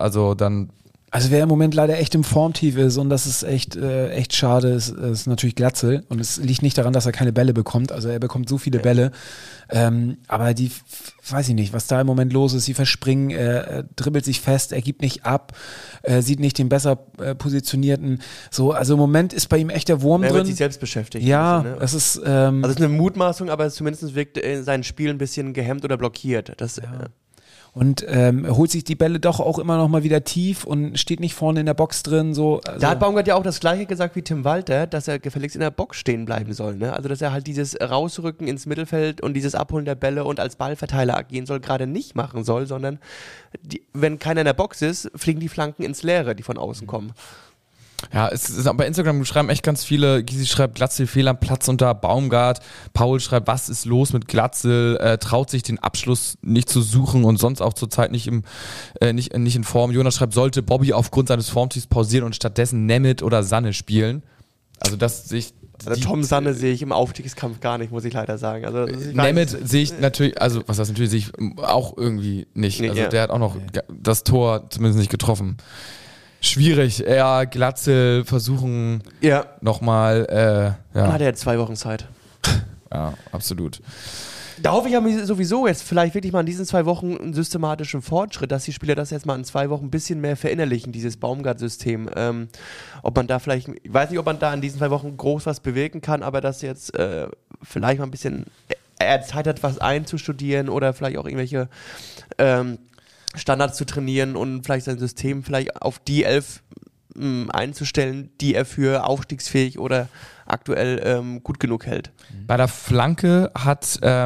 Also wer im Moment leider echt im Formtief ist und das ist echt schade, ist natürlich Glatzel und es liegt nicht daran, dass er keine Bälle bekommt, also er bekommt so viele Bälle, aber die, weiß ich nicht, was da im Moment los ist, sie verspringen, er dribbelt sich fest, er gibt nicht ab, sieht nicht den besser positionierten, so, also im Moment ist bei ihm echt der Wurm drin. Er wird sich selbst beschäftigt. Ja, bisschen, ne? das ist... also es ist eine Mutmaßung, aber zumindest wirkt sein Spiel ein bisschen gehemmt oder blockiert. Und holt sich die Bälle doch auch immer noch mal wieder tief und steht nicht vorne in der Box drin. So, also. Da hat Baumgart ja auch das Gleiche gesagt wie Tim Walter, dass er gefälligst in der Box stehen bleiben soll. Ne? Also dass er halt dieses Rausrücken ins Mittelfeld und dieses Abholen der Bälle und als Ballverteiler agieren soll, gerade nicht machen soll, sondern wenn keiner in der Box ist, fliegen die Flanken ins Leere, die von außen kommen. Ja, es ist bei Instagram schreiben echt ganz viele. Gysi schreibt, Glatzel fehl am Platz unter Baumgart. Paul schreibt, was ist los mit Glatzel? Traut sich den Abschluss nicht zu suchen und sonst auch zurzeit nicht in Form. Jonas schreibt, sollte Bobby aufgrund seines Formtiefs pausieren und stattdessen Nemeth oder Sanne spielen? Also das sehe ich. Also Tom Sanne sehe ich im Aufstiegskampf gar nicht, muss ich leider sagen. Also Nemeth sehe ich natürlich, also was heißt natürlich, sehe ich auch irgendwie nicht. Also der hat auch noch das Tor zumindest nicht getroffen. Schwierig, eher Glatzel versuchen nochmal. Dann hat er jetzt 2 Wochen Zeit. Ja, absolut. Da hoffe ich ja sowieso jetzt vielleicht wirklich mal in diesen 2 Wochen einen systematischen Fortschritt, dass die Spieler das jetzt mal in 2 Wochen ein bisschen mehr verinnerlichen, dieses Baumgart-System. Ob man da vielleicht, ich weiß nicht, ob man da in diesen 2 Wochen groß was bewirken kann, aber dass jetzt vielleicht mal ein bisschen Zeit hat, was einzustudieren oder vielleicht auch irgendwelche Standards zu trainieren und vielleicht sein System vielleicht auf die 11 einzustellen, die er für aufstiegsfähig oder aktuell gut genug hält. Bei der Flanke hat bei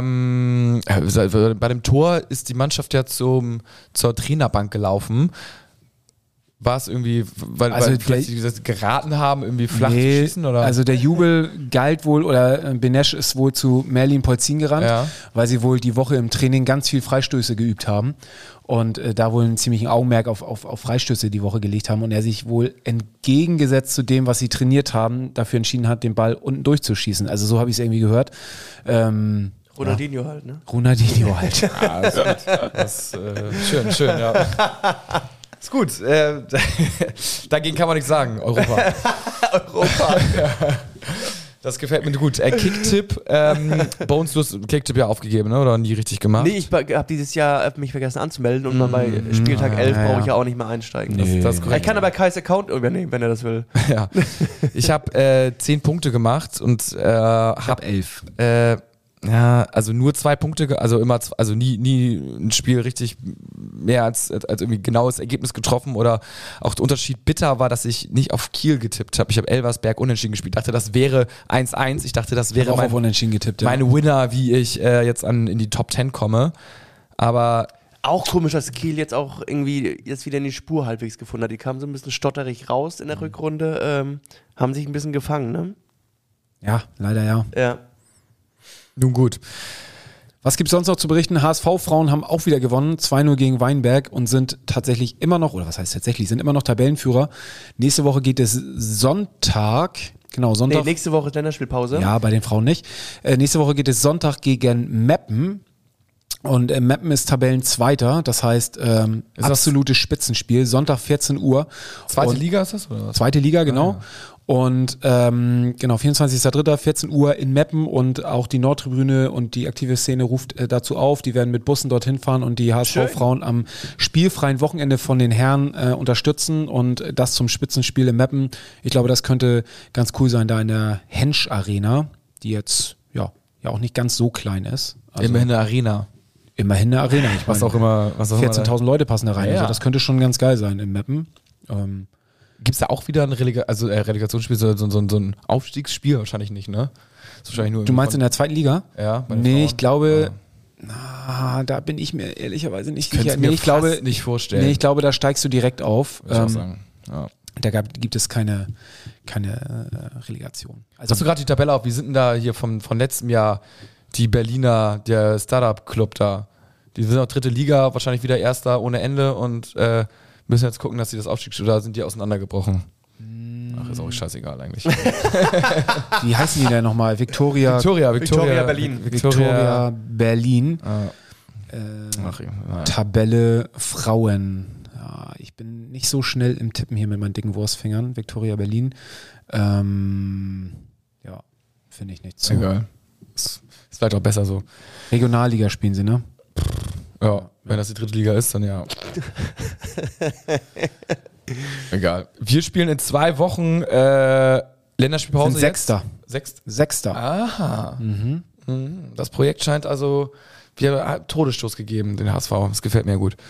dem Tor ist die Mannschaft ja zur Trainerbank gelaufen. War es irgendwie, weil sie das geraten haben, irgendwie flach zu schießen? Oder? Also der Jubel galt wohl, oder Benesch ist wohl zu Merlin Polzin gerannt, weil sie wohl die Woche im Training ganz viel Freistöße geübt haben und da wohl einen ziemlichen Augenmerk auf Freistöße die Woche gelegt haben und er sich wohl entgegengesetzt zu dem, was sie trainiert haben, dafür entschieden hat, den Ball unten durchzuschießen. Also so habe ich es irgendwie gehört. Ronaldinho halt, ne? Ronaldinho halt. Ja, das ist schön, ja. Ist gut. Dagegen kann man nichts sagen. Europa. Das gefällt mir gut. Kicktipp, Bones, du hast Kicktipp ja aufgegeben, ne? Oder nie richtig gemacht? Nee, ich habe dieses Jahr mich vergessen anzumelden und bei Spieltag 11 brauche ich ja auch nicht mehr einsteigen. Das ist korrekt. Ich kann aber Kais Account übernehmen, wenn er das will. Ja. Ich habe 10 Punkte gemacht und habe 11. Ja, also nur 2 Punkte, also immer, also nie ein Spiel richtig mehr als irgendwie genaues Ergebnis getroffen oder auch der Unterschied bitter war, dass ich nicht auf Kiel getippt habe. Ich habe Elversberg unentschieden gespielt. Dachte, das wäre 1-1. Ich dachte, das wäre auch auf unentschieden getippt, ja. meine Winner, wie ich jetzt in die Top 10 komme. Aber Auch komisch, dass Kiel jetzt auch irgendwie jetzt wieder in die Spur halbwegs gefunden hat. Die kamen so ein bisschen stotterig raus in der Rückrunde, haben sich ein bisschen gefangen, ne? Ja, leider ja. Ja. nun gut. Was gibt's sonst noch zu berichten? HSV-Frauen haben auch wieder gewonnen, 2-0 gegen Weinberg und sind tatsächlich immer noch, oder was heißt tatsächlich, sind immer noch Tabellenführer. Nächste Woche geht es Sonntag. Nee, nächste Woche ist Länderspielpause. Ja, bei den Frauen nicht. Nächste Woche geht es Sonntag gegen Meppen. Und Meppen ist Tabellenzweiter, das heißt absolutes Spitzenspiel. Sonntag 14 Uhr. Zweite Liga ist das, oder was? Zweite Liga, genau. Und genau, 24.03., 14 Uhr in Meppen und auch die Nordtribüne und die aktive Szene ruft dazu auf. Die werden mit Bussen dorthin fahren und die HSV-Frauen am spielfreien Wochenende von den Herren unterstützen und das zum Spitzenspiel in Meppen. Ich glaube, das könnte ganz cool sein, da in der Hensch Arena, die jetzt ja auch nicht ganz so klein ist. Also Immerhin eine Arena. Immerhin eine Arena. Ich Was auch immer. 14.000 Leute passen da rein. Ja. Also das könnte schon ganz geil sein in Meppen. Gibt es da auch wieder ein Relegationsspiel, so ein Aufstiegsspiel? Wahrscheinlich nicht, ne? Ist wahrscheinlich nur Du meinst in der zweiten Liga? Ja, bei den Nee, Frauen. ich glaube, Ja. da bin ich mir ehrlicherweise nicht Könnte sicher. ich mir Nee, ich glaube, fast nicht vorstellen. nee, ich glaube, da steigst du direkt auf. Würde ich auch sagen. Ja. Da gibt es keine Relegation. Also Hast du gerade die Tabelle auf? Wie sind denn da hier von letztem Jahr die Berliner, der Startup-Club da? Die sind auch dritte Liga, wahrscheinlich wieder Erster ohne Ende und müssen jetzt gucken, dass sie das Aufstiegsspiel, oder sind die auseinandergebrochen? Ach, ist auch scheißegal eigentlich. wie heißen die denn nochmal? Victoria Berlin. Victoria Berlin. Ach, ja. Tabelle Frauen. Ja, ich bin nicht so schnell im Tippen hier mit meinen dicken Wurstfingern. Victoria Berlin. Ja, finde ich nicht so. Egal. Ist vielleicht auch besser so. Regionalliga spielen sie, ne? Ja, wenn das die dritte Liga ist, dann ja. Egal. Wir spielen in 2 Wochen Länderspielpause. Sind Sechster. Sechster. Aha. Das Projekt scheint also, wir haben Todesstoß gegeben, den HSV. Das gefällt mir gut.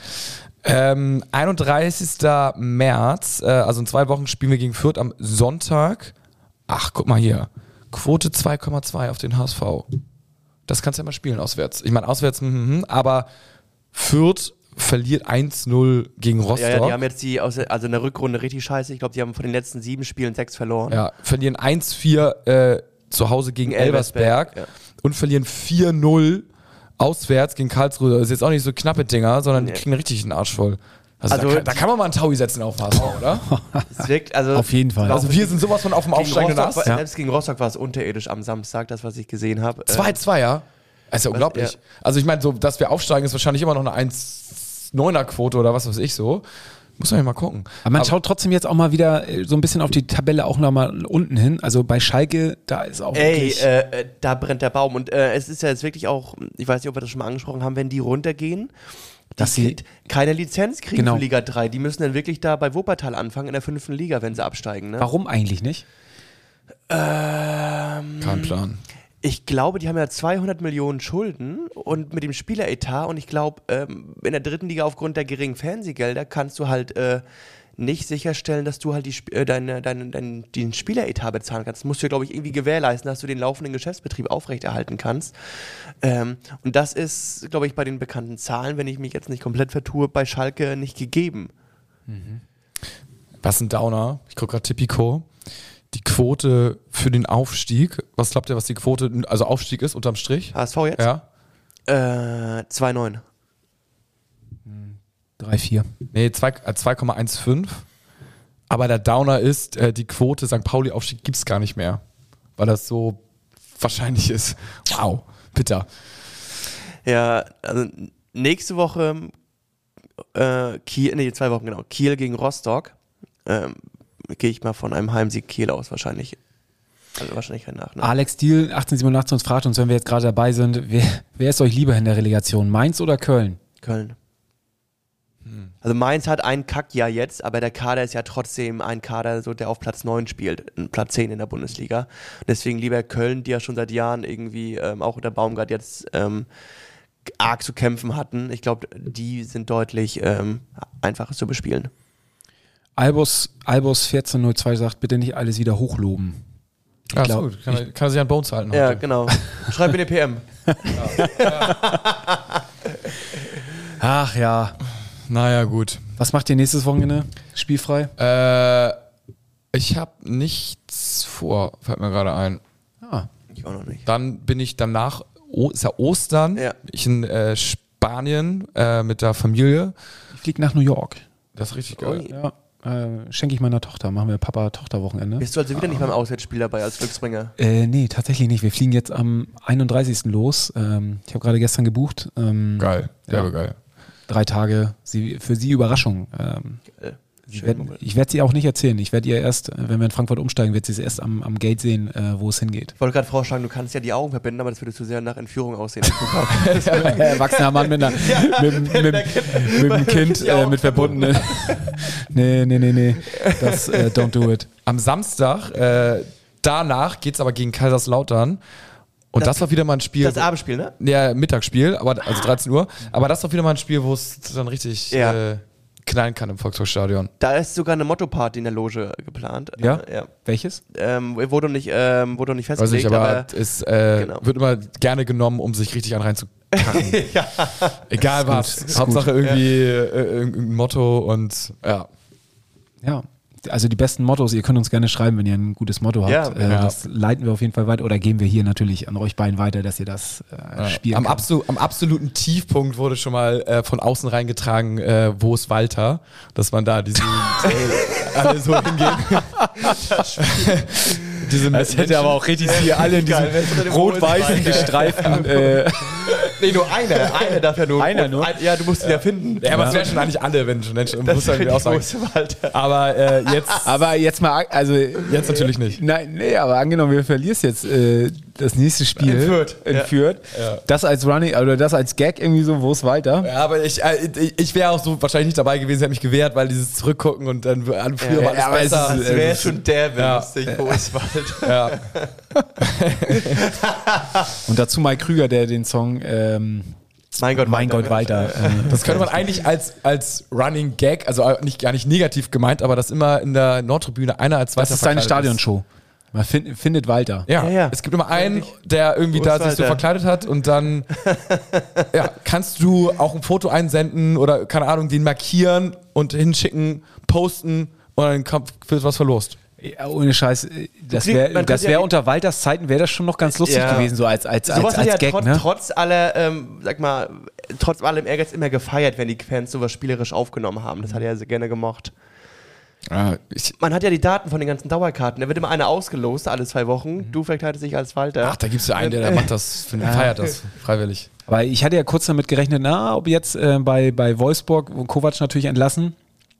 31. März, also in 2 Wochen spielen wir gegen Fürth am Sonntag. Ach, guck mal hier. Quote 2,2 auf den HSV. Das kannst du ja mal spielen auswärts. Ich meine, auswärts, aber Fürth verliert 1-0 gegen Rostock. Ja, die haben jetzt also in der Rückrunde richtig scheiße. Ich glaube, die haben von den letzten 7 Spielen 6 verloren. Ja, verlieren 1-4 zu Hause gegen Elversberg ja. und verlieren 4-0 auswärts gegen Karlsruhe. Das ist jetzt auch nicht so knappe Dinger, sondern die kriegen richtig den Arsch voll. Also da kann man mal einen Taui setzen auf HSV, oder? Es wirkt, also Auf jeden Fall. Also wir sind sowas von auf dem aufsteigenden Ast. Ja. Selbst gegen Rostock war es unterirdisch am Samstag, das, was ich gesehen habe. 2-2, ja? Das ist ja unglaublich. Ja. Also ich meine, so, dass wir aufsteigen, ist wahrscheinlich immer noch eine 1,9er-Quote oder was weiß ich so. Muss man ja mal gucken. Aber man schaut trotzdem jetzt auch mal wieder so ein bisschen auf die Tabelle auch nochmal unten hin. Also bei Schalke, da ist auch wirklich... Da brennt der Baum. Und es ist ja jetzt wirklich auch, ich weiß nicht, ob wir das schon mal angesprochen haben, wenn die runtergehen, Dass sie keine Lizenz kriegen Genau. für Liga 3. Die müssen dann wirklich da bei Wuppertal anfangen in der 5. Liga, wenn sie absteigen. Ne? Warum eigentlich nicht? Kein Plan. Ich glaube, die haben ja 200 Millionen Schulden und mit dem Spieleretat und ich glaube, in der 3. Liga aufgrund der geringen Fernsehgelder kannst du halt nicht sicherstellen, dass du halt den Spieleretat bezahlen kannst. Das musst du ja, glaube ich, irgendwie gewährleisten, dass du den laufenden Geschäftsbetrieb aufrechterhalten kannst. Und das ist, glaube ich, bei den bekannten Zahlen, wenn ich mich jetzt nicht komplett vertue, bei Schalke nicht gegeben. Was ein Downer. Ich gucke gerade Tipico. Die Quote für den Aufstieg. Was glaubt ihr, was die Quote, also Aufstieg ist unterm Strich? HSV jetzt? Ja. 2,9. 3-4. Nee, 2,15. Aber der Downer ist, die Quote St. Pauli-Aufstieg gibt es gar nicht mehr. Weil das so wahrscheinlich ist. Wow, bitter. Ja, also nächste Woche Kiel, 2 Wochen genau, Kiel gegen Rostock. Gehe ich mal von einem Heimsieg Kiel aus wahrscheinlich. Also wahrscheinlich kein Nachname. Alex Diel, 1887, uns fragt uns, wenn wir jetzt gerade dabei sind, wer ist euch lieber in der Relegation, Mainz oder Köln? Köln. Also Mainz hat ein Kackjahr jetzt, aber der Kader ist ja trotzdem ein Kader, so, der auf Platz 9 spielt, Platz 10 in der Bundesliga. Deswegen lieber Köln, die ja schon seit Jahren irgendwie auch unter Baumgart jetzt arg zu kämpfen hatten. Ich glaube, die sind deutlich einfacher zu bespielen. Albus 1402 sagt, bitte nicht alles wieder hochloben. Ja, ist gut. Kann er sich an Bones halten heute. Ja, genau. Schreib mir eine PM. Ach ja. Naja, gut. Was macht ihr nächstes Wochenende? Spielfrei? Ich habe nichts vor, fällt mir gerade ein. Ah. Ich auch noch nicht. Dann bin ich danach, ist ja Ostern, Ja. ich in Spanien mit der Familie. Ich fliege nach New York. Das ist richtig geil. Ja. Schenke ich meiner Tochter. Machen wir Papa-Tochter-Wochenende. Bist du also wieder nicht beim Auswärtsspiel dabei als Glücksbringer? Nee, tatsächlich nicht. Wir fliegen jetzt am 31. los. Ich habe gerade gestern gebucht. Geil, Ja. geil. 3 Tage. Für sie Überraschung. Schön. Ich werde sie auch nicht erzählen. Ich werde ihr erst, wenn wir in Frankfurt umsteigen, wird sie es erst am Gate sehen, wo es hingeht. Ich wollte gerade vorschlagen, du kannst ja die Augen verbinden, aber das würde zu sehr nach Entführung aussehen. Erwachsener Mann mit einem Kind Ja. mit verbundenen. Nee. Das don't do it. Am Samstag, danach geht's aber gegen Kaiserslautern. Und das war wieder mal ein Spiel. Das Abendspiel, ne? Ja, Mittagsspiel, also 13 Uhr. Aber das war wieder mal ein Spiel, wo es dann richtig Ja. knallen kann im Volkshochstadion. Da ist sogar eine Motto-Party in der Loge geplant. Ja? Ja. Welches? Wurde nicht Weiß nicht, festgelegt, aber es genau. wird immer gerne genommen, um sich richtig reinzukacken. ja. Egal was. Hauptsache irgendwie irgendein Motto und ja. Ja. Also die besten Mottos, ihr könnt uns gerne schreiben, wenn ihr ein gutes Motto habt. Ja. Das leiten wir auf jeden Fall weiter oder geben wir hier natürlich an euch beiden weiter, dass ihr das spielen Am könnt. absoluten Tiefpunkt wurde schon mal von außen reingetragen, wo ist Walter? Dass man da alle so hingehen. Das hätte aber auch richtig hier alle in diesem Geil, wenn es unter dem rot-weißen Hohen gestreiften. Nee, nur einer. Einer darf ja nur. Einer nur? Ja, du musst ihn ja finden. Ja, aber es wären schon eigentlich alle, wenn schon Menschen im Das Bewusstsein ist auch sagen. Walter. Aber jetzt Aber jetzt mal, also jetzt natürlich nicht. nein, nee, aber angenommen, wir verlierst jetzt das nächste Spiel In Fürth. Ja. Das als Running oder das als Gag irgendwie so, wo ist Walter? Ja, aber ich wäre auch so wahrscheinlich nicht dabei gewesen, hätte mich gewehrt, weil dieses Zurückgucken und dann früher war alles aber es besser. ist, Das wäre schon der Ja. lustig, wo ist Walter? Ja. Und dazu Mike Krüger, der den Song Mein Gott, Walter. Das könnte man eigentlich als Running Gag, also gar nicht negativ gemeint, aber dass immer in der Nordtribüne einer als Walter Das ist deine verkleidet Stadionshow. Man findet Walter. Ja. Ja. Es gibt immer einen, der irgendwie Wo da ist sich so Walter? verkleidet hat und dann kannst du auch ein Foto einsenden oder, keine Ahnung, den markieren und hinschicken, posten und dann wird was verlost. Ja, ohne Scheiß, das man wäre könnte ja- unter Walters Zeiten wäre das schon noch ganz lustig Ja. gewesen, so als Sowas hat ja Gag, ne? trotz aller, trotz allem Ehrgeiz immer gefeiert, wenn die Fans sowas spielerisch aufgenommen haben. Das hat er sehr gerne gemocht. Ja, Man hat ja die Daten von den ganzen Dauerkarten. Da wird immer einer ausgelost, alle 2 Wochen. Du verkleidest dich als Walter. ach, da gibt es ja einen, der macht das, feiert das freiwillig. Weil ich hatte ja kurz damit gerechnet, ob jetzt bei Wolfsburg, Kovac natürlich entlassen,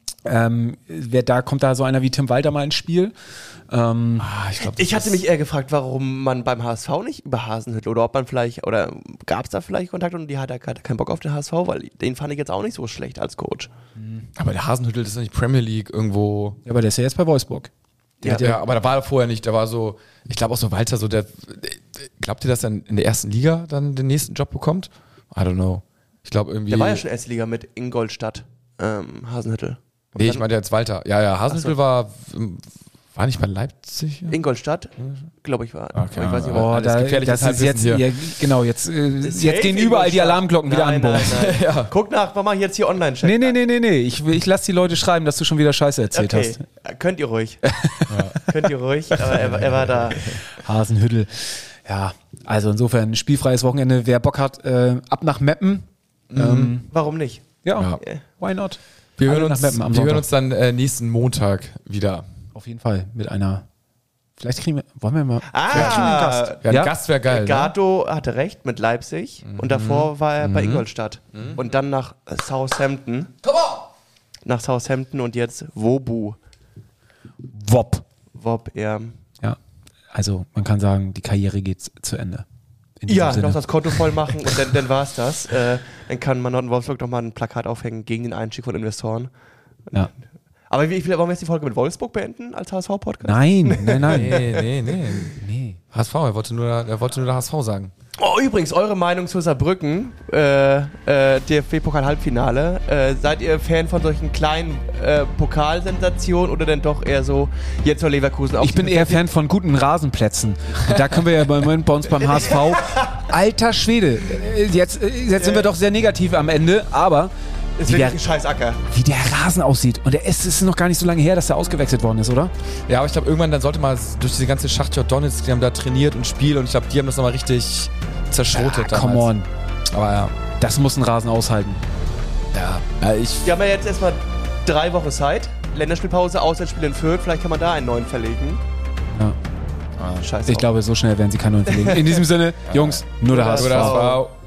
kommt da so einer wie Tim Walter mal ins Spiel. Ich glaube, Ich hatte mich eher gefragt, warum man beim HSV nicht über Hasenhüttl oder ob man vielleicht, oder gab es da vielleicht Kontakt und die hatte keinen Bock auf den HSV, weil den fand ich jetzt auch nicht so schlecht als Coach. aber der Hasenhüttl ist ja nicht Premier League irgendwo. Ja, aber der ist ja jetzt bei Wolfsburg. Ja, aber da war er vorher nicht. Da war so, ich glaube auch so Walter, so glaubt ihr, dass er in der ersten Liga dann den nächsten Job bekommt? I don't know. Ich glaube irgendwie. Der war ja schon erste Liga mit Ingolstadt, Hasenhüttl. Und Nee, dann ich meinte jetzt Walter. Ja, Hasenhüttl war nicht bei Leipzig? Ja? Ingolstadt, glaube ich, war. Okay. Aber ich weiß nicht, Oh, was- alles gefährliches das ist jetzt, Halbwissen hier. ja, genau, jetzt gehen Safe überall die Ingolstadt. Alarmglocken wieder an. Nein, Boris. nein. Guck nach, mach mal jetzt hier Online-Check. Nee. Ich lass die Leute schreiben, dass du schon wieder Scheiße erzählt Okay, hast. könnt ihr ruhig. Könnt ihr ruhig, aber er war da. Hasenhüttl. Ja, also insofern ein spielfreies Wochenende. Wer Bock hat, ab nach Meppen. Warum nicht? Ja, Ja. why not? Wir Alle hören nach uns, Meppen am wir hören Sonntag. uns dann nächsten Montag wieder. Auf jeden Fall mit einer. Vielleicht kriegen wir. Wollen wir mal. Ah, Ja, Ja? ein Gast wäre geil. Ne? Gato hatte recht mit Leipzig und davor war er bei Ingolstadt. Und dann nach Southampton. Nach Southampton und jetzt Wobu. Wop. Wob, ja. Ja. Also man kann sagen, die Karriere geht zu Ende. In diesem Ja, Sinne. noch das Konto voll machen und dann war's das. Dann kann man in Wolfsburg noch mal ein Plakat aufhängen gegen den Einstieg von Investoren. Ja. Aber wollen wir jetzt die Folge mit Wolfsburg beenden als HSV-Podcast? Nein. Nee. HSV, er wollte nur der HSV sagen. Oh, übrigens, eure Meinung zu Saarbrücken, DFB-Pokal-Halbfinale. Seid ihr Fan von solchen kleinen Pokalsensationen oder denn doch eher so, jetzt soll Leverkusen auf? Ich bin eher Fan von guten Rasenplätzen. Und da können wir ja bei uns beim HSV. Alter Schwede, jetzt sind wir doch sehr negativ am Ende, aber ist wirklich ein scheiß Acker. wie der Rasen aussieht. Und es ist noch gar nicht so lange her, dass er ausgewechselt worden ist, oder? Ja, aber ich glaube, irgendwann dann sollte mal durch diese ganze Schachtjord Donetsk, die haben da trainiert und spielt und ich glaube, die haben das nochmal richtig zerschrotet damals. Come on. Aber ja. Das muss ein Rasen aushalten. Ja, Wir haben ja jetzt erstmal 3 Wochen Zeit. Länderspielpause, Auswärtsspiel in Fürth. Vielleicht kann man da einen neuen verlegen. Ja. Scheiße. Ich glaube, so schnell werden sie keinen neuen verlegen. In diesem Sinne, Jungs, nur der HSV. HSV.